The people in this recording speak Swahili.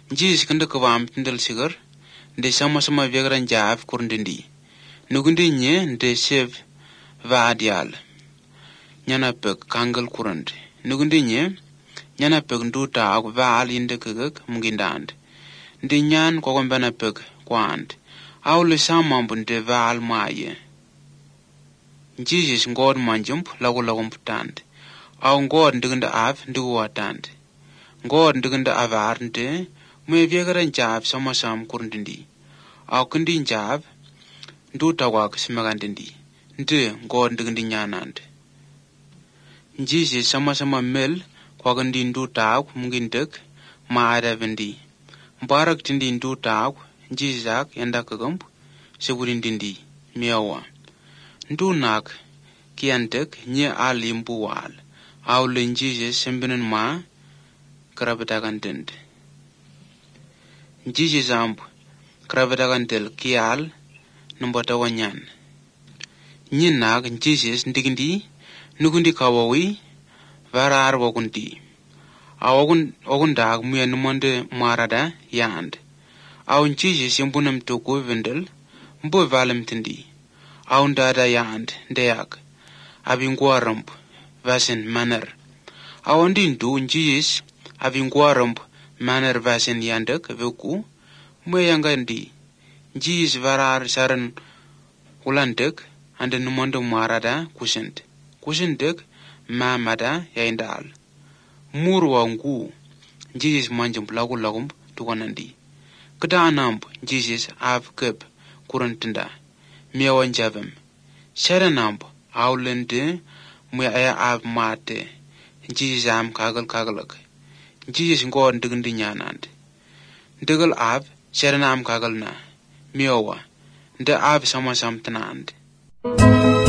Jesus kende kwam tindel sigar de sama vegran jaaf kurndindi nugundi nye de chev vaadial nyana pek kangal kurand nugundi nye nyana pek nduta ak vaal inde kegek mungindand de nyan ko gombana pek kwand awle samambun de vaal maaye Jesus ngod manjump lagu putand aw ngod ndigenda af ndigu watand ngod ndigenda avarnde me vegran jaaf sama kurndindi aw kundi jaaf nduta wak smagandindi nde ngod ndigindi nyanand Jesus sama mel kwagandi nduta ak mungindek maada vendi mbarak tindi nduta ak Jesus yanda kagamp segurindindi miawa ndunak kiantek nye alimbu wal awlen Jesus sembenen ma krabetagandend Jesus amp krabetagandel kial numbata wanyan nyinak Jesus ndigindi nugundi kawawi varar wagundi awagundag muyan monde marada yand awun Jesus yembunam toko vendel mbo valem tindi awun dada yand ndeyak abingwaramp vasen maner awun dindu Jesus abingwaramp maner vasen yandak veku mweyangandi Jesus varar saran ulandek ande numonde marada kusendek mamada yaindal murwa ngu Jesus manjum lagum tukonandi kada anamp Jesus avkep kurantinda miawan javem sharanamp awlende muya av mate Jesus am kagalak Jesus ngod ndigindi nyanand ndigal av sharanam kagalna miawa nda av sama tnand